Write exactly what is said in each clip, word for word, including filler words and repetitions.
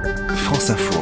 France Info.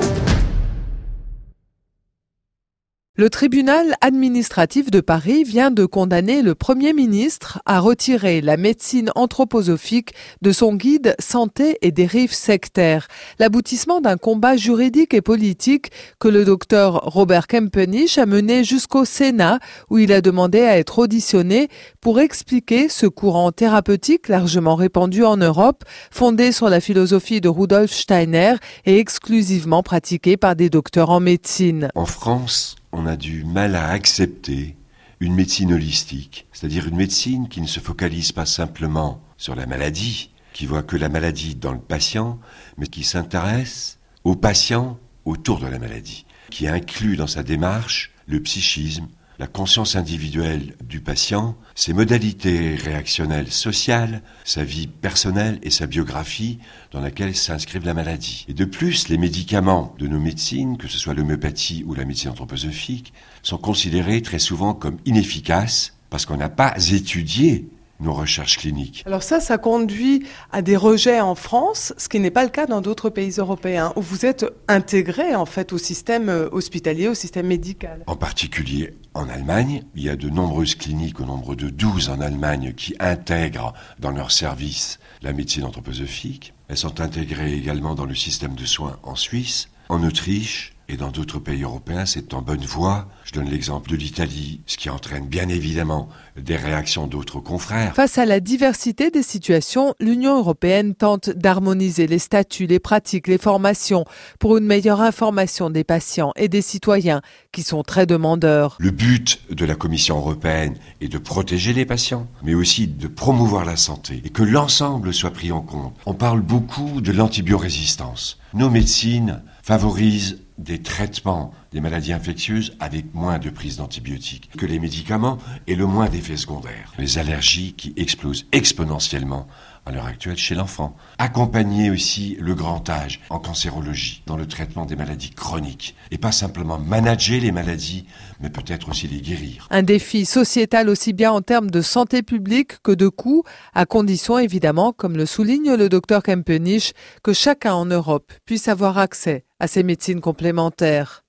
Le tribunal administratif de Paris vient de condamner le Premier ministre à retirer la médecine anthroposophique de son guide Santé et dérives sectaires, l'aboutissement d'un combat juridique et politique que le docteur Robert Kempenich a mené jusqu'au Sénat, où il a demandé à être auditionné pour expliquer ce courant thérapeutique largement répandu en Europe, fondé sur la philosophie de Rudolf Steiner et exclusivement pratiqué par des docteurs en médecine. En France, on a du mal à accepter une médecine holistique, c'est-à-dire une médecine qui ne se focalise pas simplement sur la maladie, qui voit que la maladie dans le patient, mais qui s'intéresse au patient autour de la maladie, qui inclut dans sa démarche le psychisme, la conscience individuelle du patient, ses modalités réactionnelles sociales, sa vie personnelle et sa biographie dans laquelle s'inscrivent la maladie. Et de plus, les médicaments de nos médecines, que ce soit l'homéopathie ou la médecine anthroposophique, sont considérés très souvent comme inefficaces parce qu'on n'a pas étudié nos recherches cliniques. Alors ça, ça conduit à des rejets en France, ce qui n'est pas le cas dans d'autres pays européens, où vous êtes intégré en fait au système hospitalier, au système médical. En particulier en Allemagne, il y a de nombreuses cliniques, au nombre de douze en Allemagne, qui intègrent dans leur service la médecine anthroposophique. Elles sont intégrées également dans le système de soins en Suisse, en Autriche, et dans d'autres pays européens, c'est en bonne voie. Je donne l'exemple de l'Italie, ce qui entraîne bien évidemment des réactions d'autres confrères. Face à la diversité des situations, l'Union européenne tente d'harmoniser les statuts, les pratiques, les formations pour une meilleure information des patients et des citoyens qui sont très demandeurs. Le but de la Commission européenne est de protéger les patients, mais aussi de promouvoir la santé et que l'ensemble soit pris en compte. On parle beaucoup de l'antibiorésistance. Nos médecines favorisent des traitements des maladies infectieuses avec moins de prise d'antibiotiques que les médicaments et le moins d'effets secondaires. Les allergies qui explosent exponentiellement à l'heure actuelle chez l'enfant. Accompagner aussi le grand âge en cancérologie, dans le traitement des maladies chroniques. Et pas simplement manager les maladies, mais peut-être aussi les guérir. Un défi sociétal aussi bien en termes de santé publique que de coûts, à condition évidemment, comme le souligne le docteur Kempenich, que chacun en Europe puisse avoir accès à ces médecines complémentaires.